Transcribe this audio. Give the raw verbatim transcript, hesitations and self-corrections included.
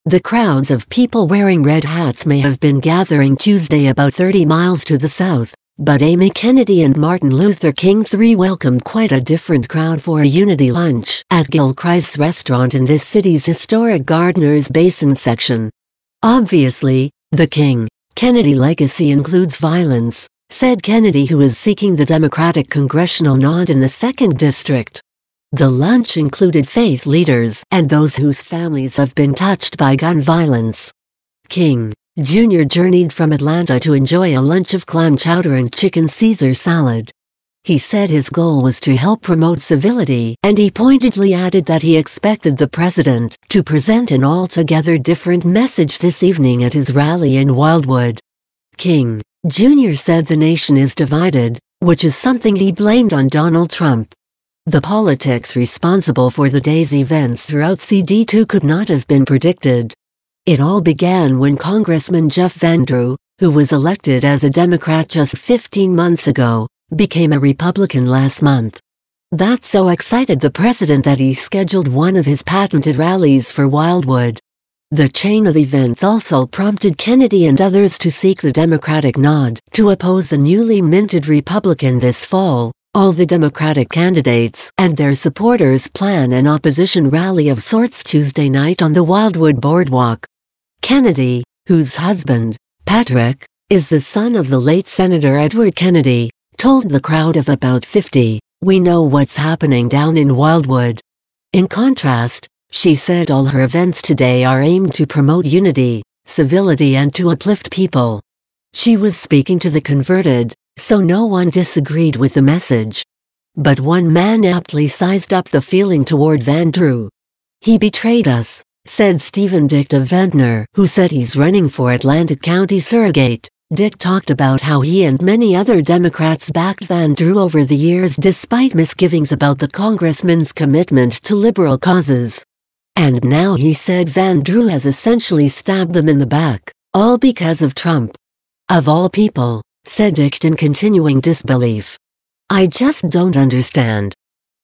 The crowds of people wearing red hats may have been gathering Tuesday about thirty miles to the south, but Amy Kennedy and Martin Luther King the third welcomed quite a different crowd for a unity lunch at Gilchrist's restaurant in this city's historic Gardner's Basin section. Obviously, the King-Kennedy legacy includes violence, said Kennedy, who is seeking the Democratic congressional nod in the second District. The lunch included faith leaders and those whose families have been touched by gun violence. King, Junior journeyed from Atlanta to enjoy a lunch of clam chowder and chicken Caesar salad. He said his goal was to help promote civility, and he pointedly added that he expected the president to present an altogether different message this evening at his rally in Wildwood. King, Junior said the nation is divided, which is something he blamed on Donald Trump. The politics responsible for the day's events throughout C D two could not have been predicted. It all began when Congressman Jeff Van Drew, who was elected as a Democrat just fifteen months ago, became a Republican last month. That so excited the president that he scheduled one of his patented rallies for Wildwood. The chain of events also prompted Kennedy and others to seek the Democratic nod to oppose the newly minted Republican this fall. All the Democratic candidates and their supporters plan an opposition rally of sorts Tuesday night on the Wildwood Boardwalk. Kennedy, whose husband, Patrick, is the son of the late Senator Edward Kennedy, told the crowd of about fifty, "We know what's happening down in Wildwood." In contrast, she said all her events today are aimed to promote unity, civility and to uplift people. She was speaking to the converted, so no one disagreed with the message. But one man aptly sized up the feeling toward Van Drew. "He betrayed us," said Stephen Dick DeVentner, who said he's running for Atlantic County Surrogate. Dick talked about how he and many other Democrats backed Van Drew over the years despite misgivings about the congressman's commitment to liberal causes. And now he said Van Drew has essentially stabbed them in the back, all because of Trump. "Of all people," said Dick in continuing disbelief. "I just don't understand."